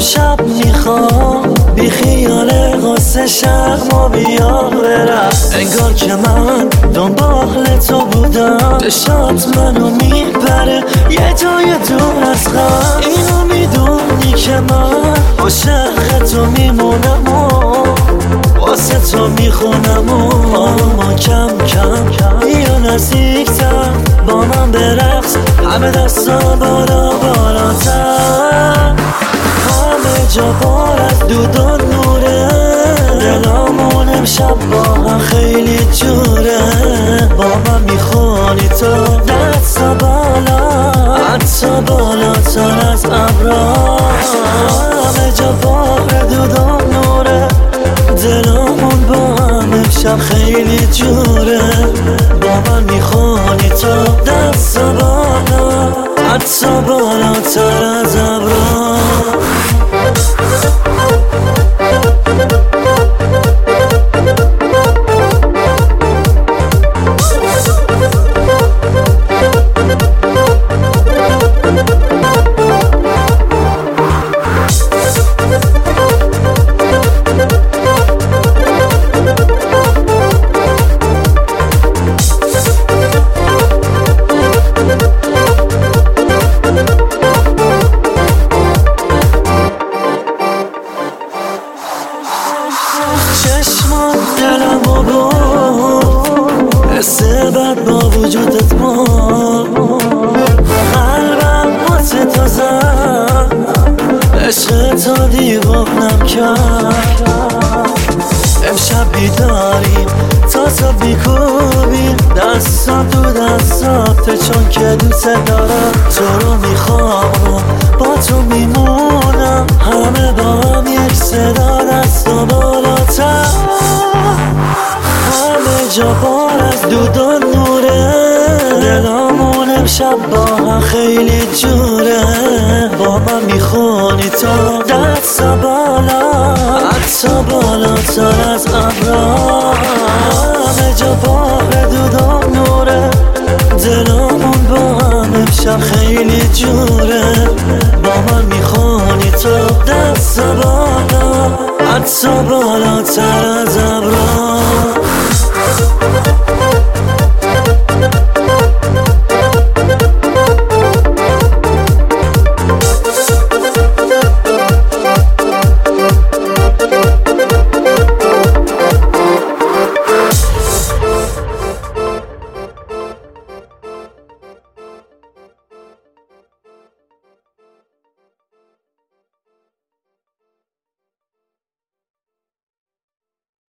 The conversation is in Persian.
امشب میخوام بی خیال غصه شرم و بیا برم. انگار که من دنبال تو بودم، چشات منو میبره یه جای دور از غم. اینو میدونی که من عاشق تو میمونم و واسه تو میخونم و آروما کم کم بیا نزدیکتر با من برقص، همه دستا بالا بالاتر. همه جا بار از دود و نوره، دلامون امشب با هم خیلی جوره. با من میخونی تو دستا بالا، حتی بالاتر از ابرا. همه جا بار دود و نوره، دلامون با هم امشب خیلی جوره. با من میخونی تو دستا بالا، حتی بالاتر از ابرا. چشمان دلمو بود، حس بد با وجودت بود. قلبم واسه تو زد، عشق تو دیوانم کرد. امشب بیداریم تا بیکوبیم، دستم تو دستاته چون که دوست دارم. تو رو میخوام با تو میمونم، همه با هم یک صدا دست و بالاتر. همه جا بار از دود و نوره، دلامون امشب با هم خیلی جوره. با من میخونی تو دستا بالا، حتی بالاتر از ابرا. همه جا بار دود و نوره، دلامون با هم امشب خیلی جوره. با من میخونی تو دستا بالا، حتی بالاتر از ابرا.